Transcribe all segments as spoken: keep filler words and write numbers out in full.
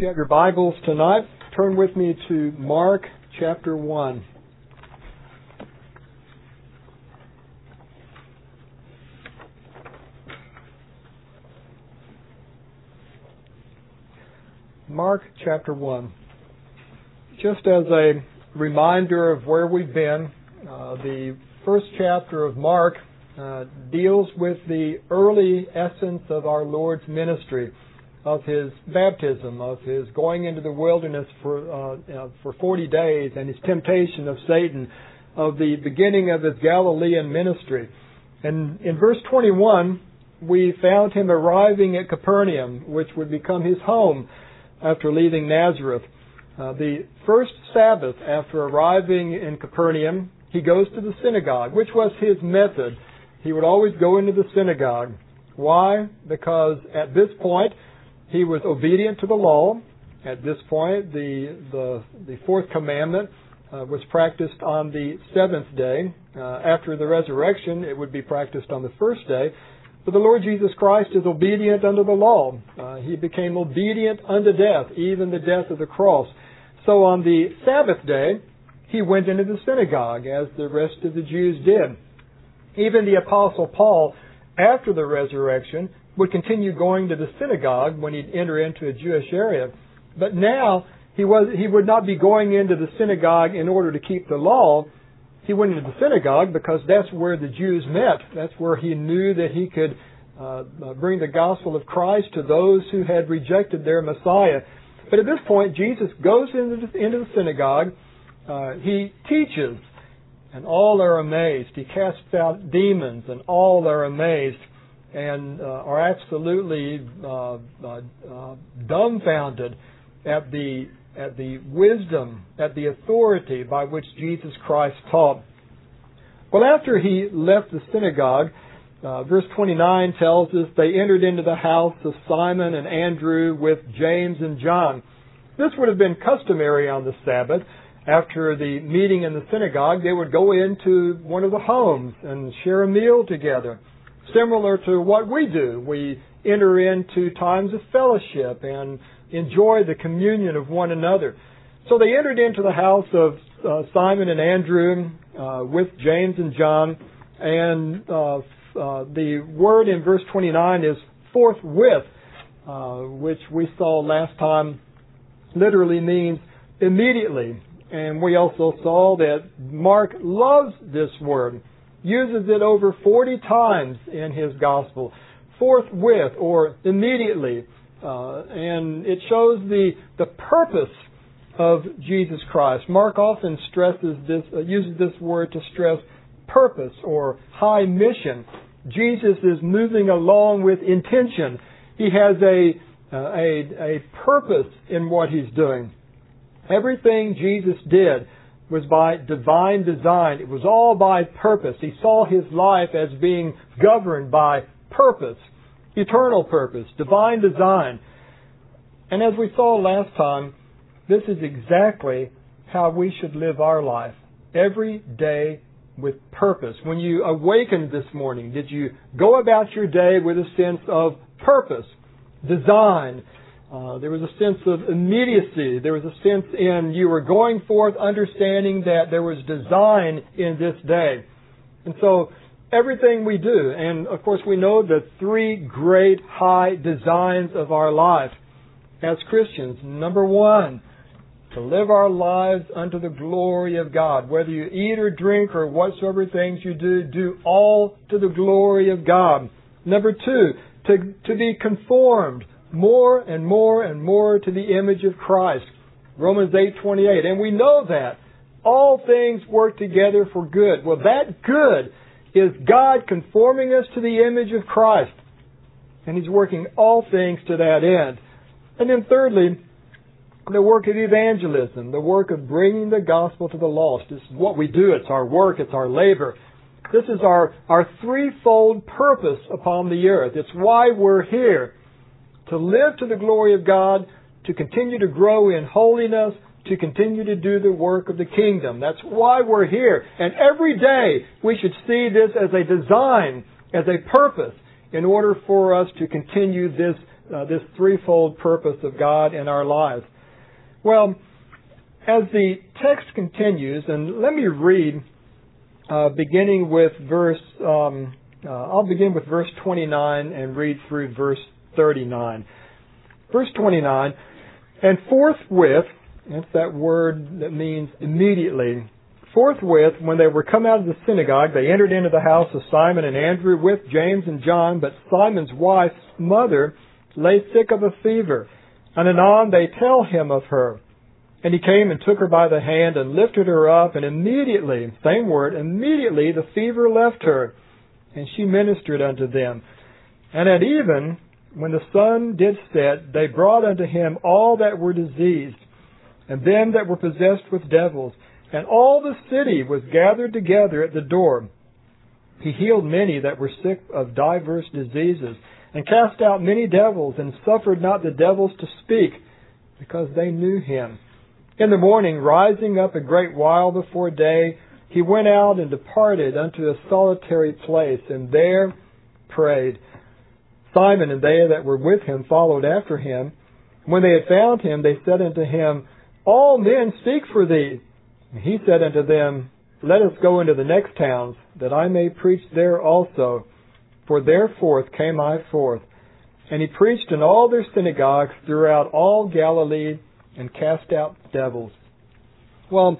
you have your Bibles tonight, turn with me to Mark chapter one. Mark chapter one. Just as a reminder of where we've been, uh, the first chapter of Mark uh, deals with the early essence of our Lord's ministry, of His baptism, of His going into the wilderness for uh, you know, for forty days, and His temptation of Satan, of the beginning of His Galilean ministry. And in verse twenty-one, we found Him arriving at Capernaum, which would become His home after leaving Nazareth. Uh, the first Sabbath after arriving in Capernaum, He goes to the synagogue, which was His method. He would always go into the synagogue. Why? Because at this point, He was obedient to the law. At this point, the the, the fourth commandment uh, was practiced on the seventh day. Uh, after the resurrection, it would be practiced on the first day. But the Lord Jesus Christ is obedient under the law. Uh, he became obedient unto death, even the death of the cross. So on the Sabbath day, He went into the synagogue, as the rest of the Jews did. Even the Apostle Paul, after the resurrection, would continue going to the synagogue when he'd enter into a Jewish area. But now, he was he would not be going into the synagogue in order to keep the law. He went into the synagogue because that's where the Jews met. That's where he knew that he could uh, bring the gospel of Christ to those who had rejected their Messiah. But at this point, Jesus goes into the, into the synagogue. Uh, he teaches, and all are amazed. He casts out demons, and all are amazed, and uh, are absolutely uh, uh, uh, dumbfounded at the at the wisdom, at the authority by which Jesus Christ taught. Well, after He left the synagogue, uh, verse twenty-nine tells us they entered into the house of Simon and Andrew with James and John. This would have been customary on the Sabbath. After the meeting in the synagogue, they would go into one of the homes and share a meal together. Similar to what we do. We enter into times of fellowship and enjoy the communion of one another. So they entered into the house of uh, Simon and Andrew uh, with James and John. And uh, uh, the word in verse twenty-nine is forthwith, uh, which we saw last time literally means immediately. And we also saw that Mark loves this word, uses it over forty times in his gospel, forthwith or immediately. Uh, and it shows the, the purpose of Jesus Christ. Mark often stresses this, uh, uses this word to stress purpose or high mission. Jesus is moving along with intention. He has a, uh, a, a purpose in what He's doing. Everything Jesus did was by divine design. It was all by purpose. He saw His life as being governed by purpose, eternal purpose, divine design. And as we saw last time, this is exactly how we should live our life. Every day with purpose. When you awakened this morning, did you go about your day with a sense of purpose, design? Uh, there was a sense of immediacy. There was a sense in you were going forth understanding that there was design in this day. And so everything we do, and of course we know the three great high designs of our life as Christians. Number one, to live our lives unto the glory of God. Whether you eat or drink or whatsoever things you do, do all to the glory of God. Number two, to, to be conformed more and more and more to the image of Christ. Romans eight twenty-eight. And we know that all things work together for good. Well, that good is God conforming us to the image of Christ. And He's working all things to that end. And then thirdly, the work of evangelism, the work of bringing the gospel to the lost. This is what we do. It's our work. It's our labor. This is our, our threefold purpose upon the earth. It's why we're here. To live to the glory of God, to continue to grow in holiness, to continue to do the work of the kingdom. That's why we're here. And every day we should see this as a design, as a purpose, in order for us to continue this uh, this threefold purpose of God in our lives? Well, as the text continues, and let me read, uh, beginning with verse, um, uh, I'll begin with verse twenty-nine and read through verse thirty-nine. Verse twenty-nine, and forthwith, that's that word that means immediately. Forthwith, when they were come out of the synagogue, they entered into the house of Simon and Andrew with James and John, but Simon's wife's mother lay sick of a fever. And anon they tell him of her. And he came and took her by the hand and lifted her up, and immediately, same word, immediately the fever left her, and she ministered unto them. And at even, when the sun did set, they brought unto him all that were diseased, and them that were possessed with devils. And all the city was gathered together at the door. He healed many that were sick of divers diseases, and cast out many devils, and suffered not the devils to speak, because they knew him. In the morning, rising up a great while before day, he went out and departed unto a solitary place, and there prayed. Simon and they that were with him followed after him. When they had found him, they said unto him, All men seek for thee. And he said unto them, Let us go into the next towns, that I may preach there also. For thereforth came I forth. And he preached in all their synagogues throughout all Galilee, and cast out devils. Well,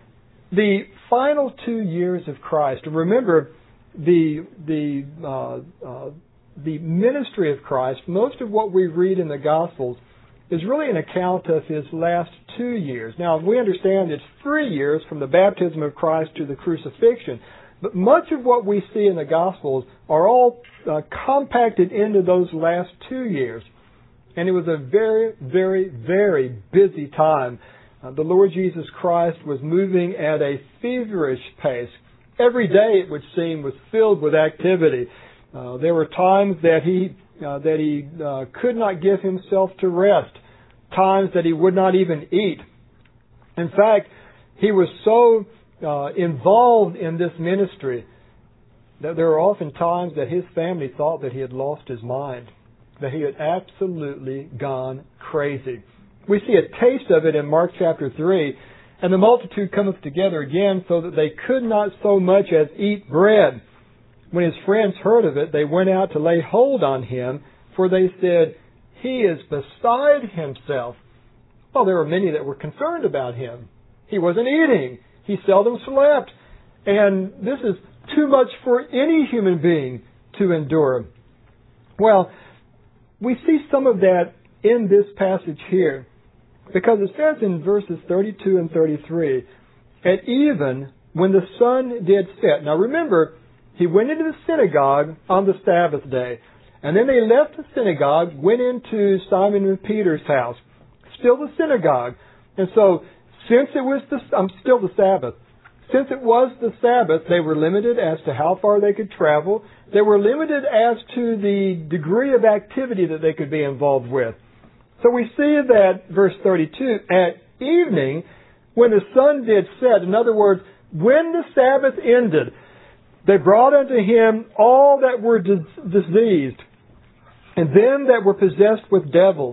the final two years of Christ, remember the the uh, uh, the ministry of Christ, most of what we read in the Gospels is really an account of his last two years. Now, we understand it's three years from the baptism of Christ to the crucifixion, but much of what we see in the Gospels are all uh, compacted into those last two years. And it was a very, very, very busy time. Uh, the Lord Jesus Christ was moving at a feverish pace. Every day, it would seem, was filled with activity. Uh, there were times that he uh, that he uh, could not give himself to rest, times that he would not even eat. In fact, he was so uh, involved in this ministry that there were often times that his family thought that he had lost his mind, that he had absolutely gone crazy. We see a taste of it in Mark chapter three. And the multitude cometh together again, so that they could not so much as eat bread. When his friends heard of it, they went out to lay hold on him, for they said, He is beside himself. Well, there were many that were concerned about him. He wasn't eating. He seldom slept. And this is too much for any human being to endure. Well, we see some of that in this passage here, because it says in verses thirty-two and thirty-three, At even when the sun did set. Now remember, he went into the synagogue on the Sabbath day. And then they left the synagogue, went into Simon and Peter's house. Still the synagogue. And so, since it was the, um, still the Sabbath. Since it was the Sabbath, they were limited as to how far they could travel. They were limited as to the degree of activity that they could be involved with. So we see that, verse thirty-two, at evening, when the sun did set, in other words, when the Sabbath ended, they brought unto him all that were dis- diseased, and them that were possessed with devils.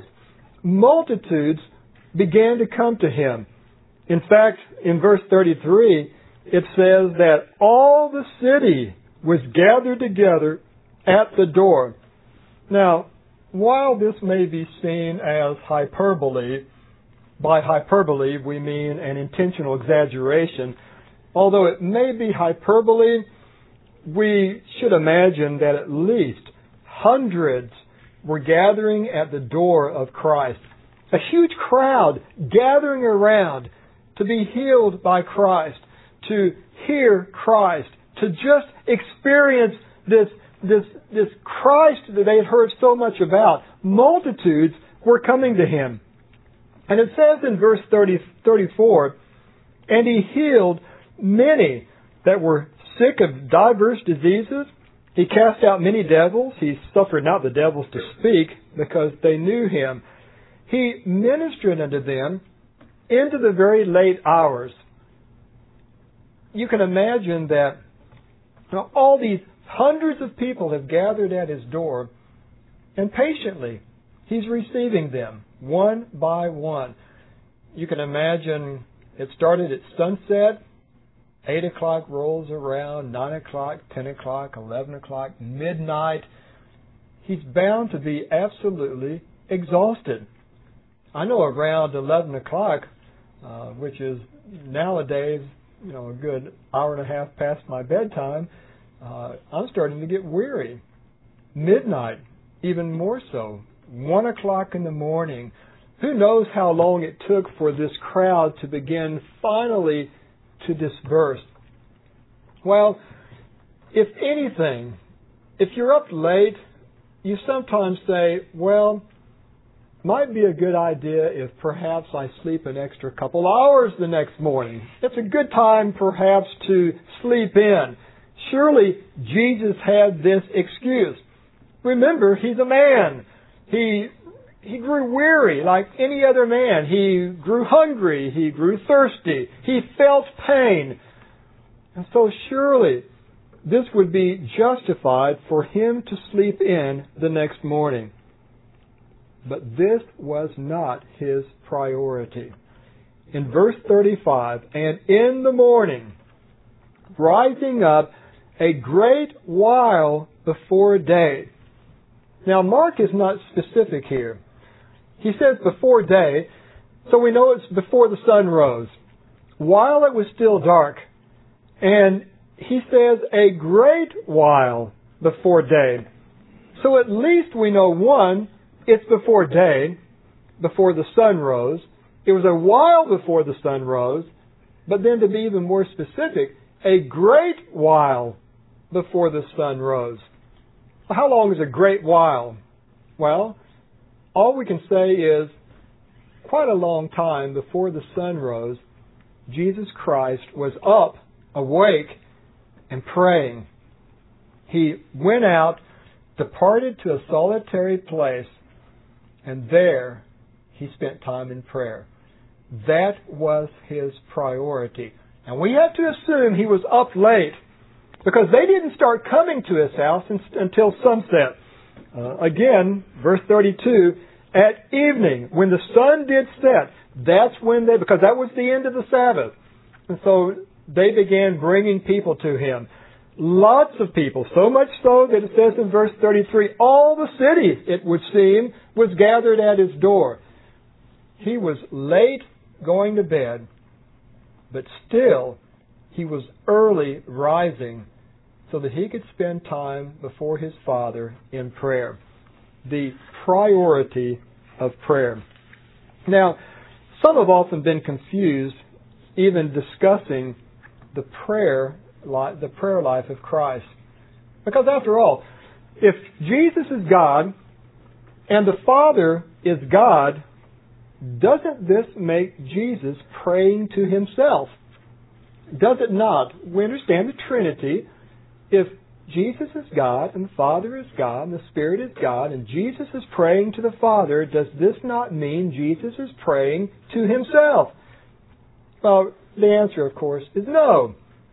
Multitudes began to come to him. In fact, in verse thirty-three, it says that all the city was gathered together at the door. Now, while this may be seen as hyperbole, by hyperbole we mean an intentional exaggeration, although it may be hyperbole, we should imagine that at least hundreds were gathering at the door of Christ. A huge crowd gathering around to be healed by Christ, to hear Christ, to just experience this, this, this Christ that they had heard so much about. Multitudes were coming to him. And it says in verse thirty, thirty-four, And he healed many that were sick of divers diseases. He cast out many devils. He suffered not the devils to speak, because they knew him. He ministered unto them into the very late hours. You can imagine that you know, all these hundreds of people have gathered at his door, and patiently, He's receiving them one by one. You can imagine it started at sunset. Eight o'clock rolls around, nine o'clock, ten o'clock, eleven o'clock, midnight. He's bound to be absolutely exhausted. I know around eleven o'clock, uh, which is nowadays, you know, a good hour and a half past my bedtime, uh, I'm starting to get weary. Midnight, even more so. One o'clock in the morning. Who knows how long it took for this crowd to begin finally to disperse? Well, if anything, if you're up late, you sometimes say, well, might be a good idea if perhaps I sleep an extra couple hours the next morning. It's a good time perhaps to sleep in. Surely Jesus had this excuse. Remember, He's a man. He He grew weary like any other man. He grew hungry. He grew thirsty. He felt pain. And so surely this would be justified for Him to sleep in the next morning. But this was not His priority. In verse thirty-five, and in the morning, rising up a great while before day. Now Mark is not specific here. He says before day, so we know it's before the sun rose, while it was still dark. And he says a great while before day. So at least we know, one, it's before day, before the sun rose. It was a while before the sun rose. But then to be even more specific, a great while before the sun rose. How long is a great while? Well, all we can say is quite a long time before the sun rose, Jesus Christ was up, awake, and praying. He went out, departed to a solitary place, and there He spent time in prayer. That was His priority. And we have to assume He was up late, because they didn't start coming to His house until sunset. Uh, again, verse thirty-two, at evening, when the sun did set, that's when they, because that was the end of the Sabbath. And so they began bringing people to Him. Lots of people, so much so that it says in verse thirty-three, all the city, it would seem, was gathered at His door. He was late going to bed, but still He was early rising so that He could spend time before His Father in prayer. The priority of prayer. Now, some have often been confused even discussing the prayer life, the prayer life of Christ. Because after all, if Jesus is God and the Father is God, doesn't this make Jesus praying to Himself? Does it not? We understand the Trinity. If Jesus is God and the Father is God and the Spirit is God and Jesus is praying to the Father, does this not mean Jesus is praying to Himself? Well, the answer, of course, is no.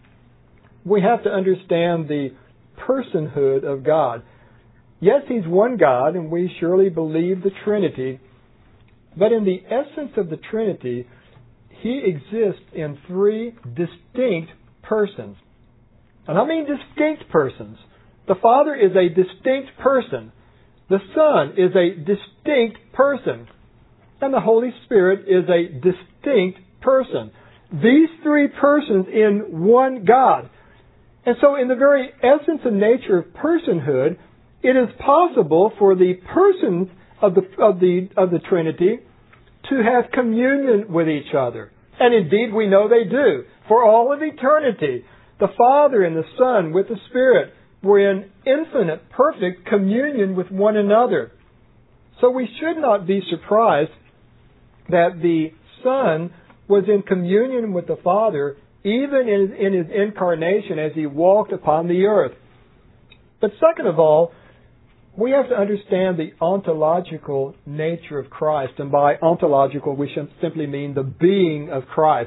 We have to understand the personhood of God. Yes, He's one God, and we surely believe the Trinity. But in the essence of the Trinity, He exists in three distinct persons. And I mean distinct persons. The Father is a distinct person. The Son is a distinct person. And the Holy Spirit is a distinct person. These three persons in one God. And so in the very essence and nature of personhood, it is possible for the persons of the, of the, of the Trinity to have communion with each other. And indeed we know they do. For all of eternity, the Father and the Son with the Spirit were in infinite, perfect communion with one another. So we should not be surprised that the Son was in communion with the Father even in, in His incarnation as He walked upon the earth. But second of all, we have to understand the ontological nature of Christ. And by ontological, we should simply mean the being of Christ.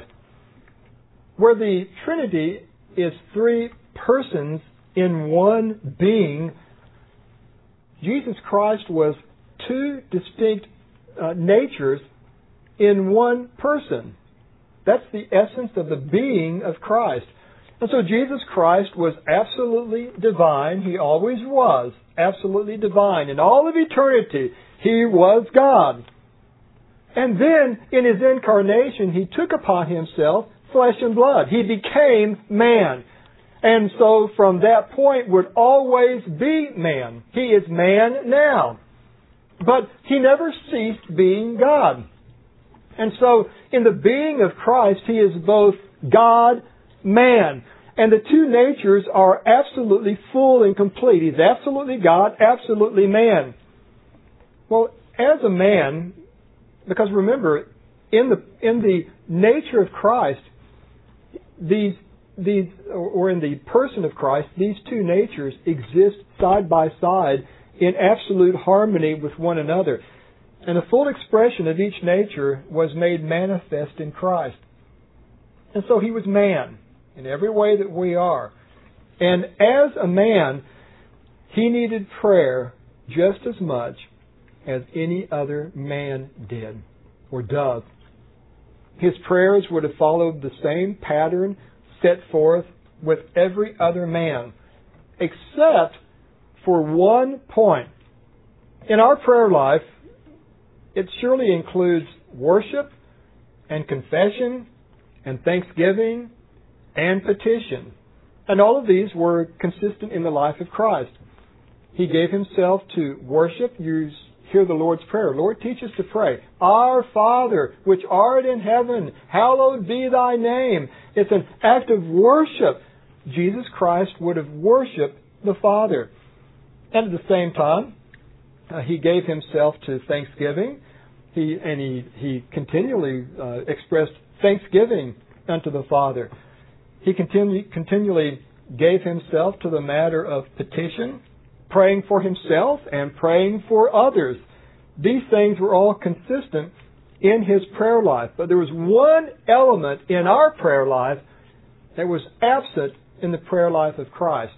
Where the Trinity is three persons in one being, Jesus Christ was two distinct uh, natures in one person. That's the essence of the being of Christ. And so Jesus Christ was absolutely divine. He always was absolutely divine. In all of eternity, He was God. And then, in His incarnation, He took upon Himself flesh and blood. He became man. And so, from that point, would always be man. He is man now. But He never ceased being God. And so, in the being of Christ, He is both God, man. And the two natures are absolutely full and complete. He's absolutely God, absolutely man. Well, as a man, because remember, in the in the nature of Christ, these these or in the person of Christ, these two natures exist side by side in absolute harmony with one another. And the full expression of each nature was made manifest in Christ. And so He was man in every way that we are. And as a man, He needed prayer just as much as any other man did or does. His prayers would have followed the same pattern set forth with every other man, except for one point. In our prayer life, it surely includes worship and confession and thanksgiving and petition. And all of these were consistent in the life of Christ. He gave Himself to worship. You hear the Lord's Prayer. Lord, teach us to pray. Our Father, which art in heaven, hallowed be Thy name. It's an act of worship. Jesus Christ would have worshipped the Father. And at the same time, uh, He gave Himself to thanksgiving. He and He, he continually uh, expressed thanksgiving unto the Father. He continu- continually gave Himself to the matter of petition, praying for Himself and praying for others. These things were all consistent in His prayer life. But there was one element in our prayer life that was absent in the prayer life of Christ: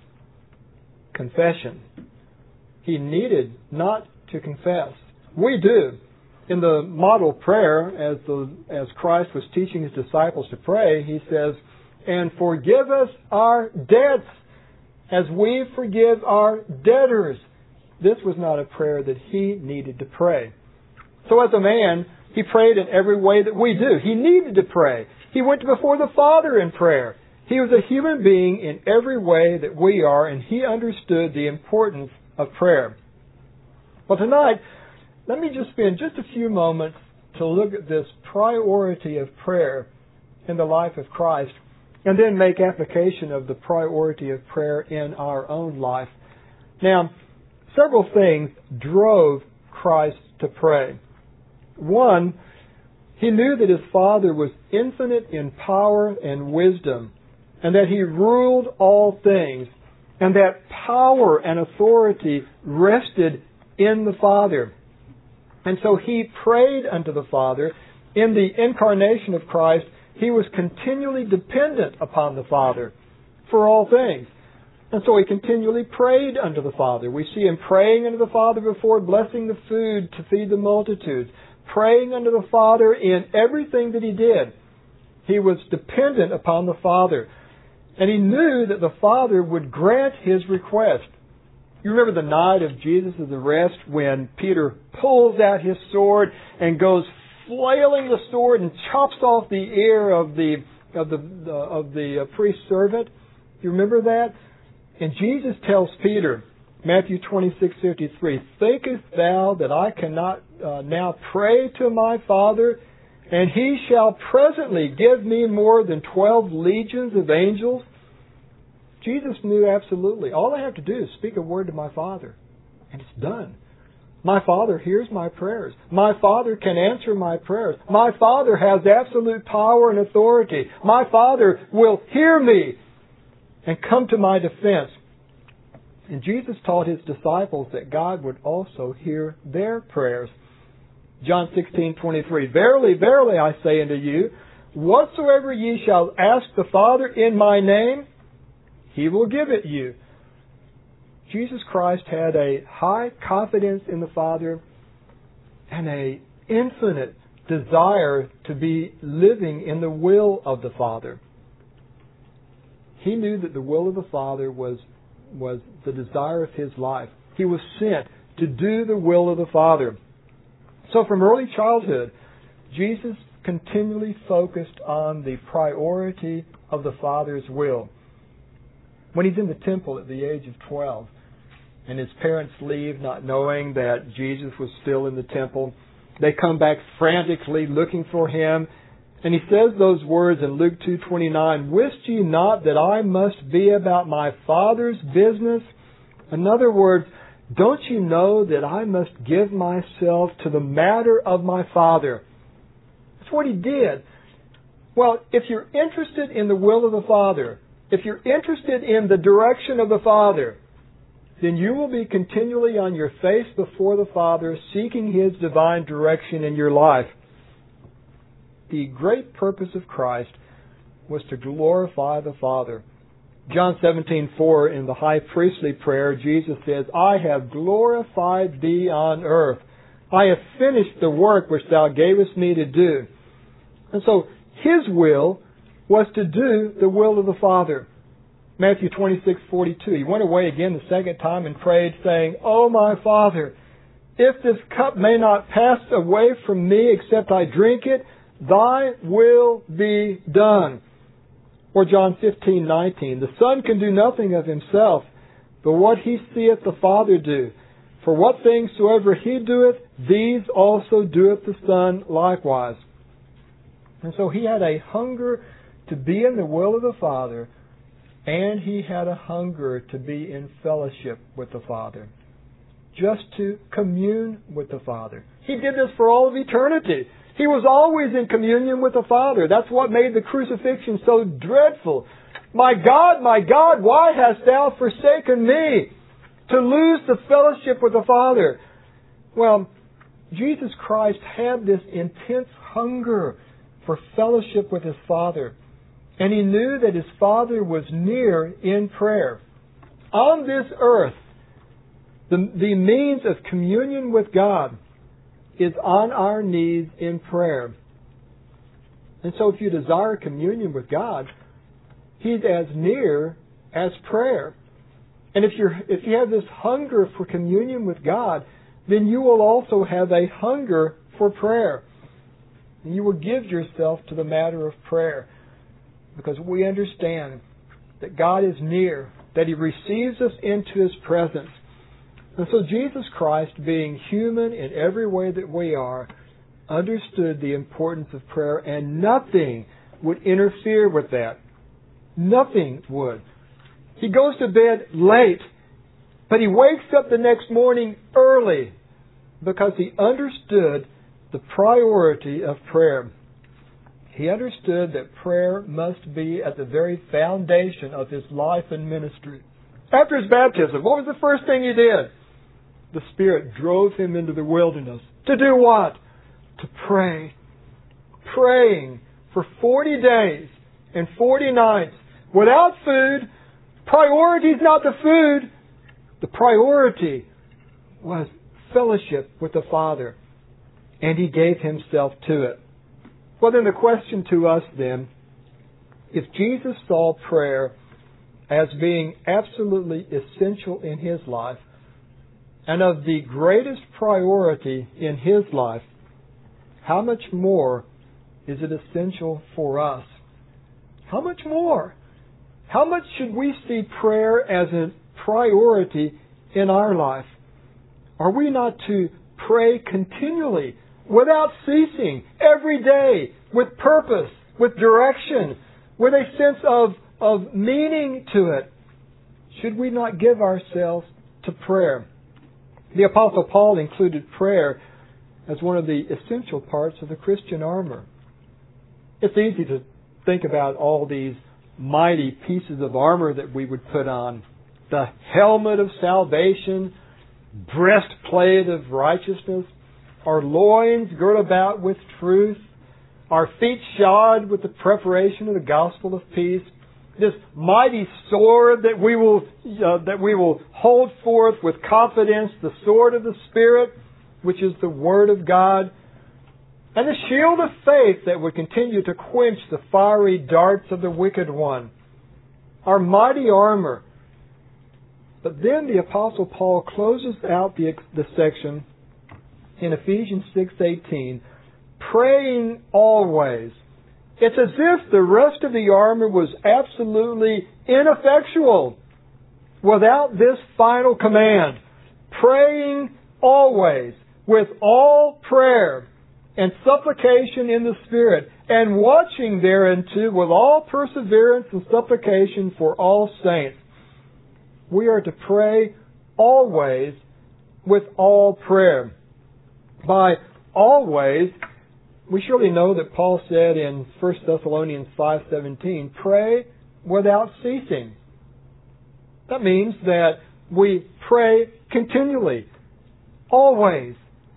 confession. He needed not to confess. We do. In the model prayer, as the as Christ was teaching His disciples to pray, He says, "And forgive us our debts, as we forgive our debtors." This was not a prayer that He needed to pray. So as a man, He prayed in every way that we do. He needed to pray. He went before the Father in prayer. He was a human being in every way that we are, and He understood the importance of prayer. Well, tonight, let me just spend just a few moments to look at this priority of prayer in the life of Christ, and then make application of the priority of prayer in our own life. Now, several things drove Christ to pray. One, He knew that His Father was infinite in power and wisdom, and that He ruled all things, and that power and authority rested in the Father. And so He prayed unto the Father. In the incarnation of Christ, He was continually dependent upon the Father for all things. And so He continually prayed unto the Father. We see Him praying unto the Father before blessing the food to feed the multitudes, praying unto the Father in everything that He did. He was dependent upon the Father. And He knew that the Father would grant His request. You remember the night of Jesus' arrest when Peter pulls out his sword and goes flailing the sword and chops off the ear of the of the uh, of the uh, priest's servant. You remember that? And Jesus tells Peter, Matthew twenty-six fifty-three, "Thinkest thou that I cannot uh, now pray to my Father, and He shall presently give me more than twelve legions of angels?" Jesus knew absolutely, all I have to do is speak a word to my Father, and it's done. My Father hears my prayers. My Father can answer my prayers. My Father has absolute power and authority. My Father will hear me and come to my defense. And Jesus taught His disciples that God would also hear their prayers. John sixteen twenty-three, "Verily, verily, I say unto you, whatsoever ye shall ask the Father in my name, He will give it you." Jesus Christ had a high confidence in the Father, and a infinite desire to be living in the will of the Father. He knew that the will of the Father was, was the desire of His life. He was sent to do the will of the Father. So from early childhood, Jesus continually focused on the priority of the Father's will. When He's in the temple at the age of twelve, and His parents leave not knowing that Jesus was still in the temple, they come back frantically looking for Him. And He says those words in Luke two twenty-nine, "Wist ye not that I must be about my Father's business?" In other words, don't you know that I must give myself to the matter of my Father? That's what He did. Well, if you're interested in the will of the Father, if you're interested in the direction of the Father, then you will be continually on your face before the Father, seeking His divine direction in your life. The great purpose of Christ was to glorify the Father. John seventeen four, in the high priestly prayer, Jesus says, "I have glorified Thee on earth. I have finished the work which Thou gavest me to do." And so His will was to do the will of the Father. Matthew twenty-six forty-two, He went away again the second time and prayed, saying, "O my Father, if this cup may not pass away from me except I drink it, Thy will be done." Or John fifteen nineteen, "The Son can do nothing of Himself, but what He seeth the Father do. For what things soever He doeth, these also doeth the Son likewise." And so He had a hunger to be in the will of the Father, and He had a hunger to be in fellowship with the Father, just to commune with the Father. He did this for all of eternity. He was always in communion with the Father. That's what made the crucifixion so dreadful. "My God, my God, why hast Thou forsaken me?" To lose the fellowship with the Father. Well, Jesus Christ had this intense hunger for fellowship with His Father. And He knew that His Father was near in prayer. On this earth, the, the means of communion with God is on our knees in prayer. And so if you desire communion with God, He's as near as prayer. And if you're if you have this hunger for communion with God, then you will also have a hunger for prayer. And you will give yourself to the matter of prayer, because we understand that God is near, that He receives us into His presence. And so Jesus Christ, being human in every way that we are, understood the importance of prayer, and nothing would interfere with that. Nothing would. He goes to bed late, but He wakes up the next morning early because He understood the priority of prayer. He understood that prayer must be at the very foundation of His life and ministry. After His baptism, what was the first thing He did? The Spirit drove Him into the wilderness. To do what? To pray. Praying for forty days and forty nights without food. Priority is not the food. The priority was fellowship with the Father. And He gave Himself to it. Well, then the question to us then, if Jesus saw prayer as being absolutely essential in His life, and of the greatest priority in His life, how much more is it essential for us? How much more? How much should we see prayer as a priority in our life? Are we not to pray continually, without ceasing, every day, with purpose, with direction, with a sense of, of meaning to it? Should we not give ourselves to prayer? The Apostle Paul included prayer as one of the essential parts of the Christian armor. It's easy to think about all these mighty pieces of armor that we would put on. The helmet of salvation, breastplate of righteousness, our loins girt about with truth, our feet shod with the preparation of the gospel of peace, this mighty sword that we will uh, that we will hold forth with confidence, the sword of the Spirit. which is the Word of God, and the shield of faith that would continue to quench the fiery darts of the wicked one. Our mighty armor. But then the Apostle Paul closes out the, the section in Ephesians six eighteen, praying always. It's as if the rest of the armor was absolutely ineffectual without this final command. Praying always with all prayer and supplication in the Spirit, and watching thereunto with all perseverance and supplication for all saints. We are to pray always with all prayer. By always, we surely know that Paul said in First Thessalonians five seventeen, pray without ceasing. That means that we pray continually, always,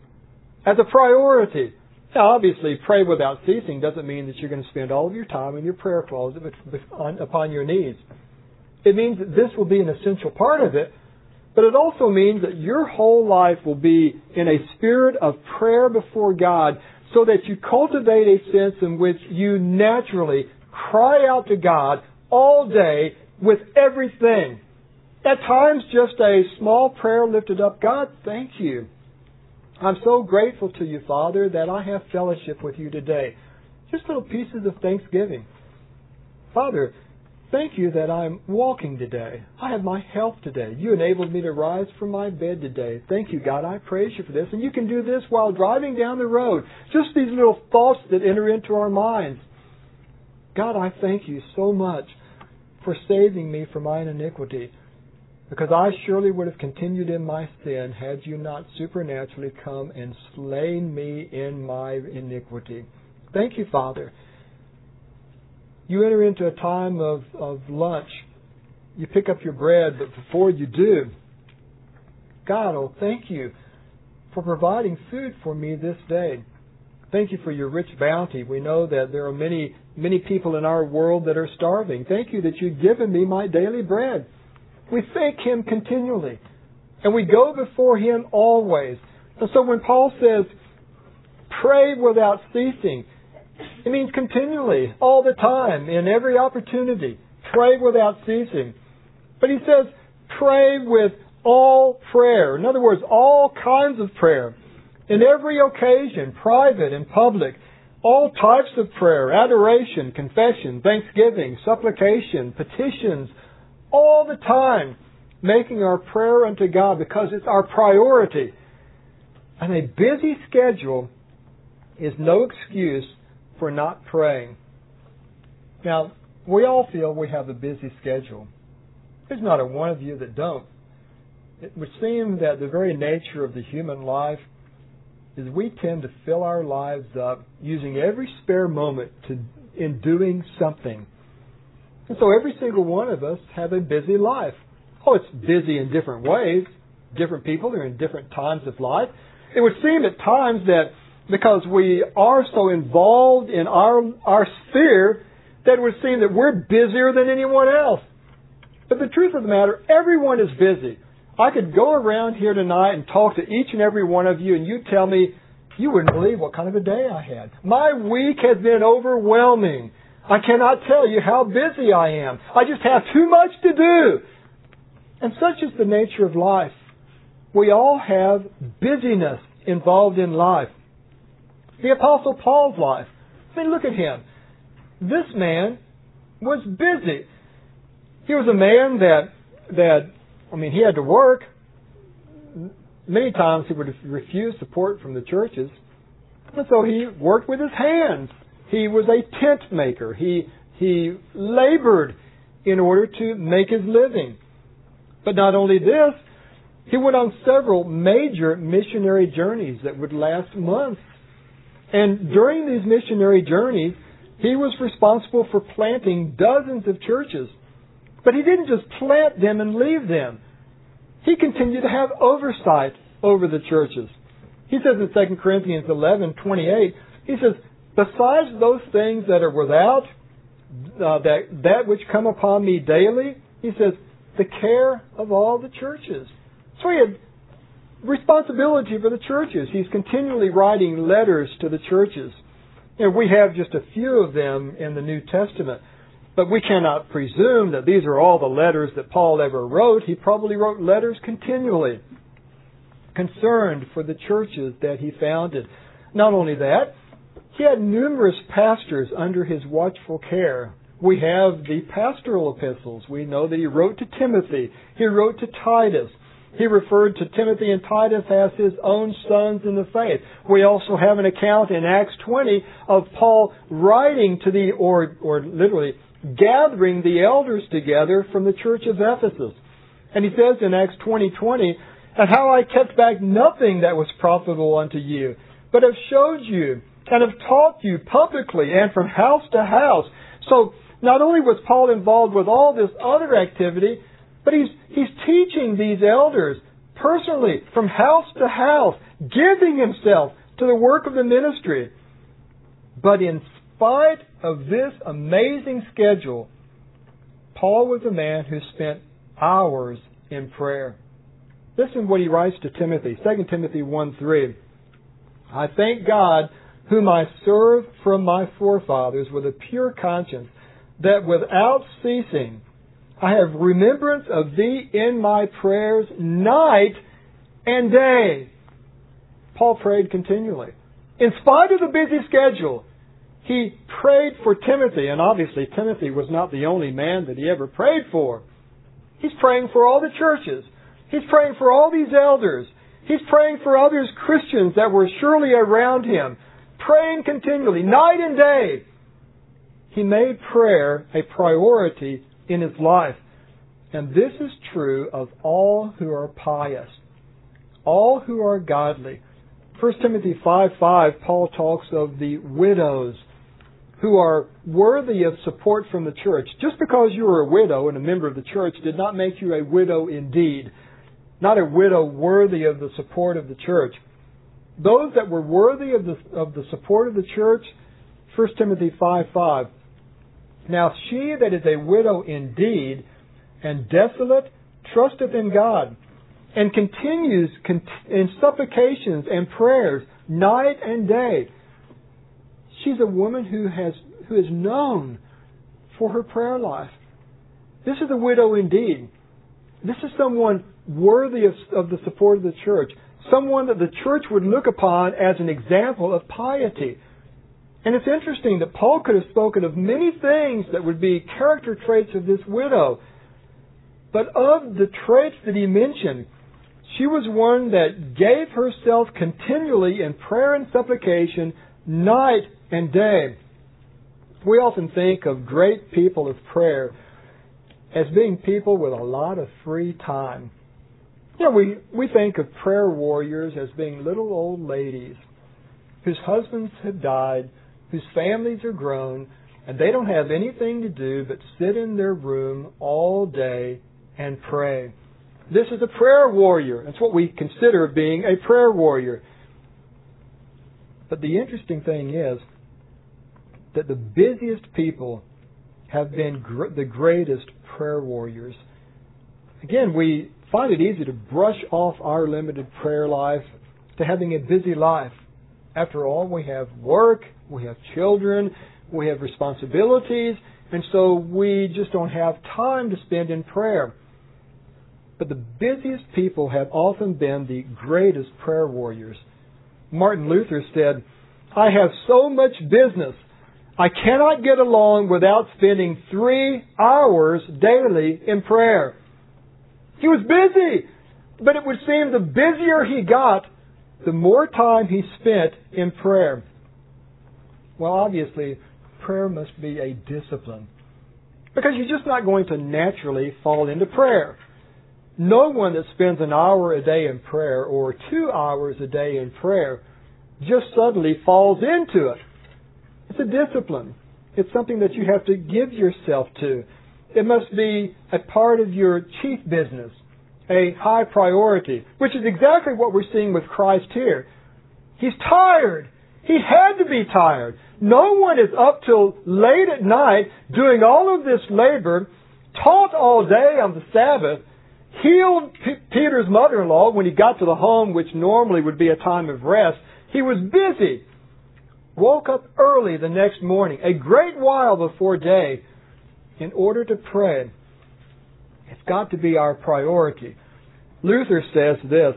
as a priority. Now, obviously, pray without ceasing doesn't mean that you're going to spend all of your time in your prayer closet upon your knees. It means that this will be an essential part of it, but it also means that your whole life will be in a spirit of prayer before God, so that you cultivate a sense in which you naturally cry out to God all day with everything. At times, just a small prayer lifted up. God, thank you. I'm so grateful to you, Father, that I have fellowship with you today. Just little pieces of thanksgiving. Father, thank you that I'm walking today. I have my health today. You enabled me to rise from my bed today. Thank you, God. I praise you for this. And you can do this while driving down the road. Just these little thoughts that enter into our minds. God, I thank you so much for saving me from mine iniquity, because I surely would have continued in my sin had you not supernaturally come and slain me in my iniquity. Thank you, Father. You enter into a time of, of lunch. You pick up your bread, but before you do, God, oh, thank you for providing food for me this day. Thank you for your rich bounty. We know that there are many, many people in our world that are starving. Thank you that you've given me my daily bread. We thank Him continually, and we go before Him always. And so when Paul says, pray without ceasing, it means continually, all the time, in every opportunity. Pray without ceasing. But he says, pray with all prayer. In other words, all kinds of prayer. In every occasion, private and public. All types of prayer, adoration, confession, thanksgiving, supplication, petitions, all the time, making our prayer unto God because it's our priority. And a busy schedule is no excuse for not praying. Now, we all feel we have a busy schedule. There's not a one of you that don't. It would seem that the very nature of the human life is we tend to fill our lives up using every spare moment to in doing something. And so every single one of us have a busy life. Oh, it's busy in different ways. Different people are in different times of life. It would seem at times that because we are so involved in our our sphere, that it would seem that we're busier than anyone else. But the truth of the matter, everyone is busy. I could go around here tonight and talk to each and every one of you, and you'd tell me, you wouldn't believe what kind of a day I had. My week has been overwhelming. I cannot tell you how busy I am. I just have too much to do. And such is the nature of life. We all have busyness involved in life. The Apostle Paul's life. I mean, look at him. This man was busy. He was a man that, that, I mean, he had to work. Many times he would refuse support from the churches. And so he worked with his hands. He was a tent maker. He, he labored in order to make his living. But not only this, he went on several major missionary journeys that would last months. And during these missionary journeys, he was responsible for planting dozens of churches. But he didn't just plant them and leave them. He continued to have oversight over the churches. He says in Second Corinthians eleven twenty-eight, he says, besides those things that are without, uh, that, that which come upon me daily, he says, the care of all the churches. So he had responsibility for the churches. He's continually writing letters to the churches. And we have just a few of them in the New Testament. But we cannot presume that these are all the letters that Paul ever wrote. He probably wrote letters continually, concerned for the churches that he founded. Not only that, he had numerous pastors under his watchful care. We have the pastoral epistles. We know that he wrote to Timothy. He wrote to Titus. He referred to Timothy and Titus as his own sons in the faith. We also have an account in Acts twenty of Paul writing to the, or, or literally gathering the elders together from the church of Ephesus. And he says in Acts twenty twenty, "And how I kept back nothing that was profitable unto you, but have showed you and have taught you publicly and from house to house." So not only was Paul involved with all this other activity, but he's he's teaching these elders personally from house to house, giving himself to the work of the ministry. But in spite of this amazing schedule, Paul was a man who spent hours in prayer. Listen what he writes to Timothy, Second Timothy one three. "I thank God, whom I serve from my forefathers with a pure conscience, that without ceasing I have remembrance of thee in my prayers night and day." Paul prayed continually. In spite of the busy schedule, he prayed for Timothy, and obviously Timothy was not the only man that he ever prayed for. He's praying for all the churches. He's praying for all these elders. He's praying for others Christians that were surely around him. Praying continually, night and day. He made prayer a priority in his life. And this is true of all who are pious, all who are godly. First Timothy five five, Paul talks of the widows who are worthy of support from the church. Just because you were a widow and a member of the church did not make you a widow indeed. Not a widow worthy of the support of the church. Those that were worthy of the, of the support of the church, First Timothy five five. "Now she that is a widow indeed, and desolate, trusteth in God, and continues in supplications and prayers night and day." She's a woman who has who is known for her prayer life. This is a widow indeed. This is someone worthy of, of the support of the church. Someone that the church would look upon as an example of piety. And it's interesting that Paul could have spoken of many things that would be character traits of this widow. But of the traits that he mentioned, she was one that gave herself continually in prayer and supplication night and day. We often think of great people of prayer as being people with a lot of free time. You know, we, we think of prayer warriors as being little old ladies whose husbands have died, whose families are grown, and they don't have anything to do but sit in their room all day and pray. This is a prayer warrior. That's what we consider being a prayer warrior. But the interesting thing is that the busiest people have been gr- the greatest prayer warriors. Again, we find it easy to brush off our limited prayer life to having a busy life. After all, we have work, we have children, we have responsibilities, and so we just don't have time to spend in prayer. But the busiest people have often been the greatest prayer warriors. Martin Luther said, "I have so much business, I cannot get along without spending three hours daily in prayer." He was busy, but it would seem the busier he got, the more time he spent in prayer. Well, obviously, prayer must be a discipline, because you're just not going to naturally fall into prayer. No one that spends an hour a day in prayer or two hours a day in prayer just suddenly falls into it. It's a discipline. It's something that you have to give yourself to. It must be a part of your chief business, a high priority, which is exactly what we're seeing with Christ here. He's tired. He had to be tired. No one is up till late at night doing all of this labor, taught all day on the Sabbath. healed P- Peter's mother-in-law when he got to the home, which normally would be a time of rest. He was busy. Woke up early the next morning, a great while before day, in order to pray. It's got to be our priority. Luther says this,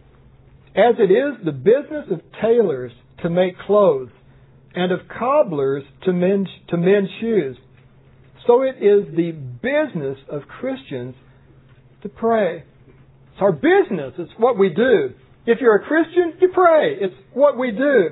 "As it is the business of tailors to make clothes, and of cobblers to mend, to mend shoes, so it is the business of Christians to pray." It's our business. It's what we do. If you're a Christian, you pray. It's what we do.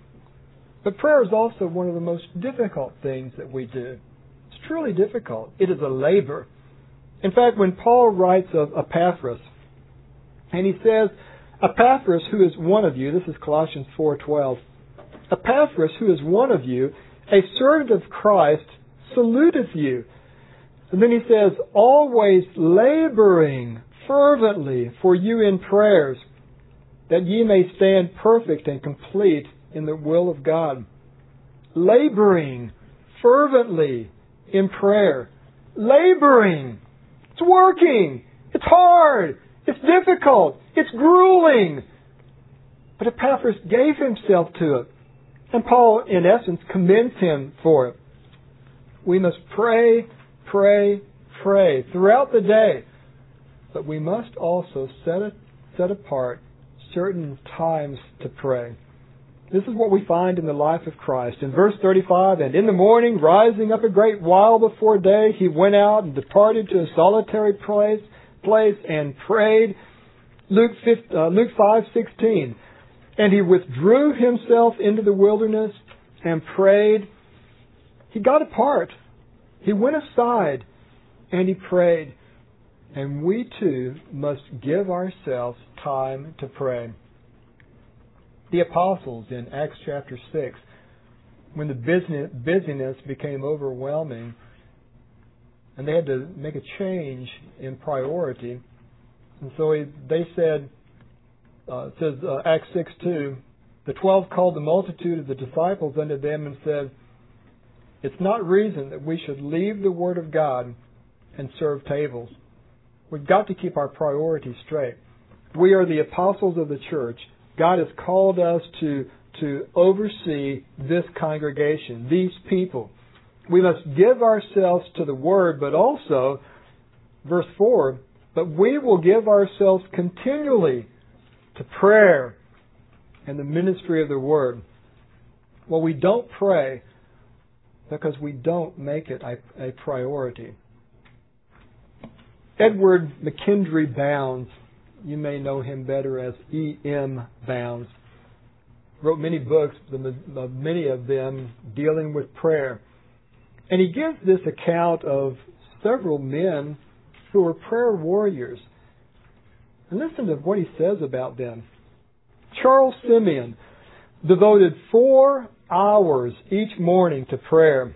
But prayer is also one of the most difficult things that we do. It's truly difficult. It is a labor. In fact, when Paul writes of Epaphras, and he says, "Epaphras, who is one of you," this is Colossians four twelve, "Epaphras, who is one of you, a servant of Christ, saluteth you." And then he says, "always laboring fervently for you in prayers, that ye may stand perfect and complete in the will of God." Laboring fervently in prayer. Laboring. It's working. It's hard. It's difficult. It's grueling. But Epaphras gave himself to it. And Paul, in essence, commends him for it. We must pray, pray, pray throughout the day. But we must also set, it, set apart certain times to pray. This is what we find in the life of Christ. In verse thirty-five, "And in the morning, rising up a great while before day, he went out and departed to a solitary place, place and prayed." Luke five sixteen, "And he withdrew himself into the wilderness and prayed." He got apart. He went aside and he prayed. And we too must give ourselves time to pray. The apostles in Acts chapter six, when the business, busyness became overwhelming and they had to make a change in priority, and so he, they said, uh, it says uh, Acts six two, "The twelve called the multitude of the disciples unto them and said, It's not reason that we should leave the Word of God and serve tables." We've got to keep our priorities straight. We are the apostles of the church. God has called us to, to oversee this congregation, these people. We must give ourselves to the Word, but also, verse four, "But we will give ourselves continually to prayer and the ministry of the Word." Well, we don't pray because we don't make it a, a priority. Edward McKendry Bounds, you may know him better as E M Bounds, wrote many books, many of them dealing with prayer. And he gives this account of several men who were prayer warriors. And listen to what he says about them. Charles Simeon devoted four hours each morning to prayer.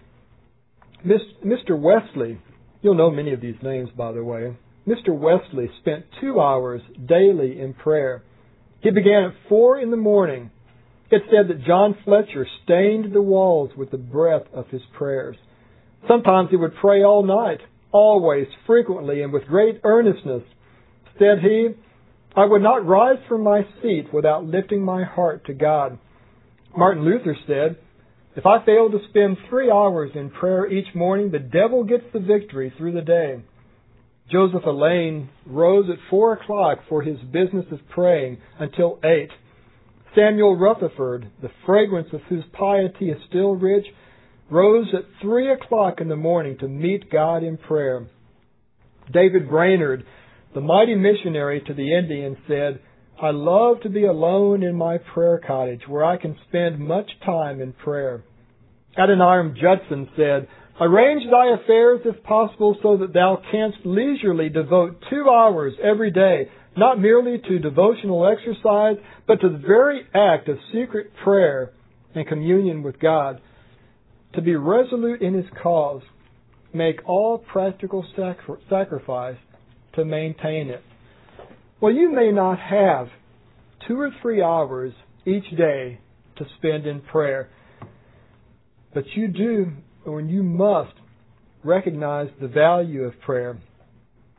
Mister Wesley, you'll know many of these names, by the way. Mister Wesley spent two hours daily in prayer. He began at four in the morning. It said that John Fletcher stained the walls with the breath of his prayers. Sometimes he would pray all night, always, frequently, and with great earnestness. Said he, "I would not rise from my seat without lifting my heart to God." Martin Luther said, "If I fail to spend three hours in prayer each morning, the devil gets the victory through the day." Joseph Alleine rose at four o'clock for his business of praying until eight. Samuel Rutherford, the fragrance of whose piety is still rich, rose at three o'clock in the morning to meet God in prayer. David Brainerd, the mighty missionary to the Indians, said, "I love to be alone in my prayer cottage where I can spend much time in prayer." Adoniram Judson said, "Arrange thy affairs if possible so that thou canst leisurely devote two hours every day, not merely to devotional exercise, but to the very act of secret prayer and communion with God. To be resolute in His cause, make all practical sacri- sacrifice to maintain it." Well, you may not have two or three hours each day to spend in prayer, but you do, or you must, recognize the value of prayer.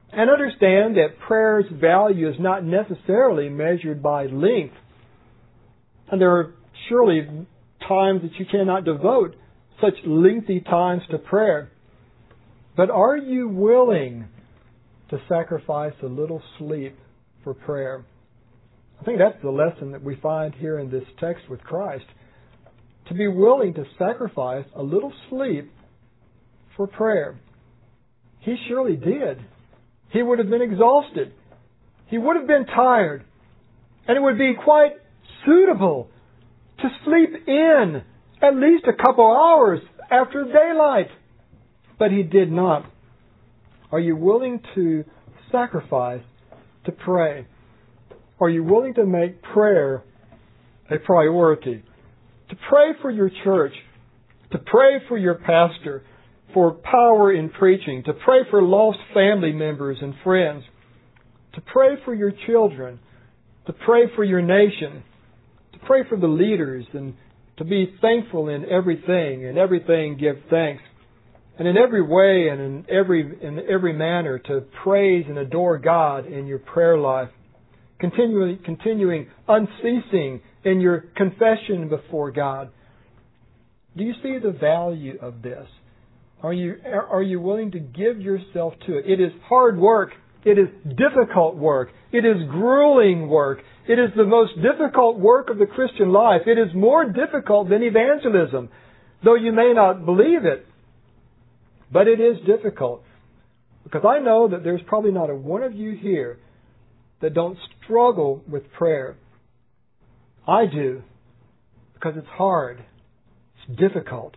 And understand that prayer's value is not necessarily measured by length. And there are surely times that you cannot devote such lengthy times to prayer. But are you willing to sacrifice a little sleep for prayer? I think that's the lesson that we find here in this text with Christ. To be willing to sacrifice a little sleep for prayer. He surely did. He would have been exhausted. He would have been tired. And it would be quite suitable to sleep in at least a couple hours after daylight. But He did not. Are you willing to sacrifice to pray? Are you willing to make prayer a priority? To pray for your church, to pray for your pastor, for power in preaching, to pray for lost family members and friends, to pray for your children, to pray for your nation, to pray for the leaders, and to be thankful in everything, in everything give thanks, and in every way and in every in every manner to praise and adore God in your prayer life, continuing continuing unceasing in your confession before God. Do you see the value of this? Are you are you willing to give yourself to it? It is hard work. It is difficult work. It is grueling work. It is the most difficult work of the Christian life. It is more difficult than evangelism, though you may not believe it. But it is difficult. Because I know that there's probably not a one of you here that don't struggle with prayer. I do. Because it's hard. It's difficult.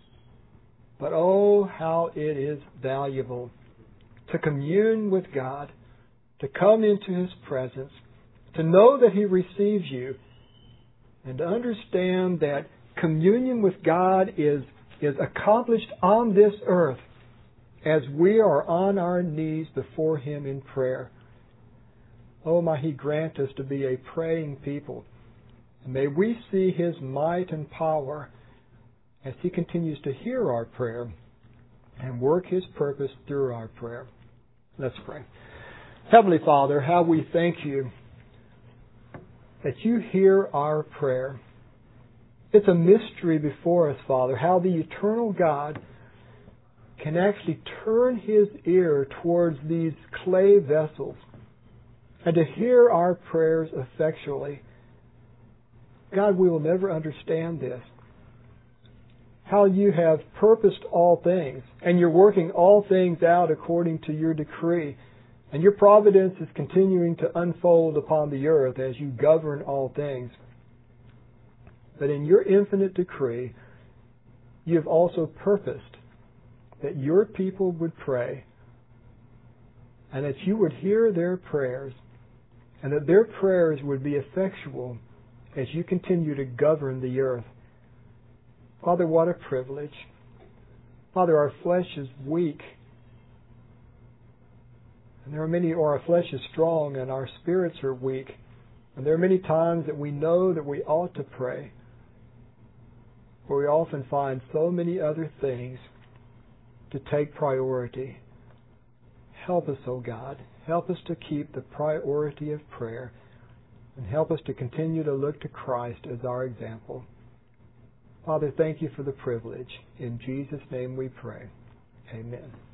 But oh, how it is valuable to commune with God, to come into His presence, to know that He receives you, and to understand that communion with God is, is accomplished on this earth as we are on our knees before Him in prayer. Oh, may He grant us to be a praying people. And may we see His might and power as He continues to hear our prayer and work His purpose through our prayer. Let's pray. Heavenly Father, how we thank You that You hear our prayer. It's a mystery before us, Father, how the eternal God can actually turn His ear towards these clay vessels and to hear our prayers effectually. God, we will never understand this. How You have purposed all things, and You're working all things out according to Your decree. And Your providence is continuing to unfold upon the earth as You govern all things. But in Your infinite decree, You have also purposed that Your people would pray, and that You would hear their prayers, and that their prayers would be effectual as You continue to govern the earth. Father, what a privilege. Father, our flesh is weak. And there are many, or our flesh is strong and our spirits are weak. And there are many times that we know that we ought to pray, but we often find so many other things to take priority. Help us, O God. Help us to keep the priority of prayer, and help us to continue to look to Christ as our example. Father, thank You for the privilege. In Jesus' name we pray. Amen.